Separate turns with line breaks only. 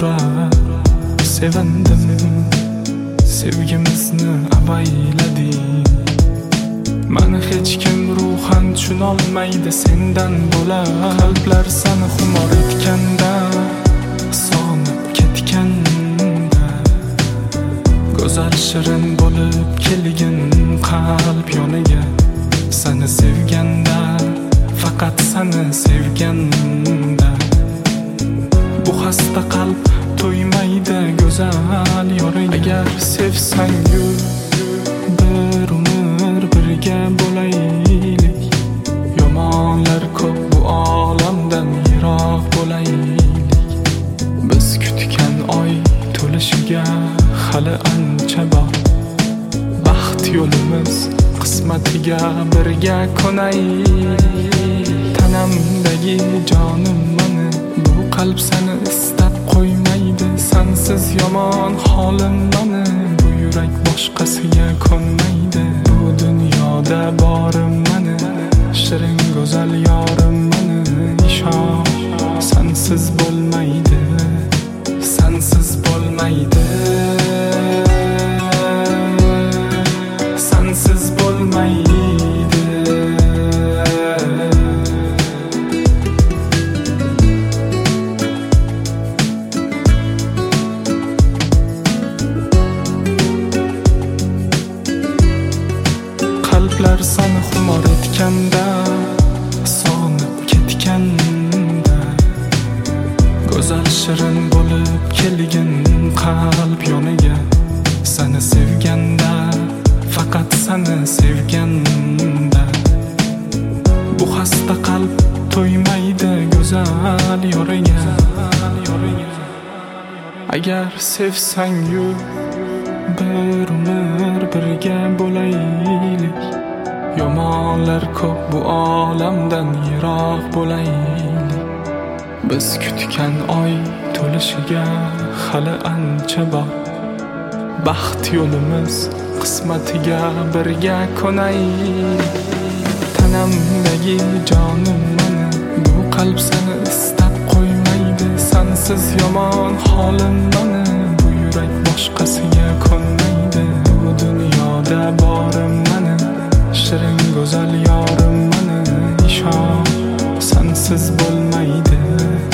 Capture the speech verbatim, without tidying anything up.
turar sevindim, sevgimizni avayladik. Mani hech kim ruhan tushunolmaydi sendan bo'lar. Qalblar seni xumor etganda, sog'inib ketganda, go'zal shirin bo'lib kelgin qalb yoniga. Seni sevganda, faqat seni sevganda, bu xasta qalb to'ymaydi go'zal yoring. Agar sevsang-yu bir umr birga bo'laylik, yomonlar ko'p bu olamdan yiroq bo'laylik. Biz kutgan oy to'lishiga hali ancha bor. Baxt yo'limiz qismatiga birga konaylik. Tanamdagi jonim mani, bu qalb seni istab qo'ymaydi. Sensiz yomon holim mani, bu yurak boshqasiga ko'nmaydi. Bu dunyoda borim mani, shirin go'zal yorim mani. Ishon, sensiz bo'lmaydi, sensiz bo'lmaydi, sensiz bo'lmaydi. Qalblar seni xumor etganda, sog'inib ketganda, go'zal shirin bo'lib kelgin qalb yoniga. Seni sevganda, faqat seni sevganda, bu xasta qalb to'ymaydi go'zal yoriga. Agar sevsang-yu bir umr birga bo'laylik, yomonlar ko'p bu olamdan yiroq bo'laylik. Biz kutgan oy to'lishiga hali ancha bor. Baxt yo'limiz qismatiga birga konaylik. Tanamdagi jonim mani, bu qalb seni istab qo'ymaydi. Sensiz yomon holim mani, bu yurak boshqasiga ko'nmaydi. Bu dunyoda borim mani, shirin go'zal yorim mani. Ishon, sensiz bo'lmaydi.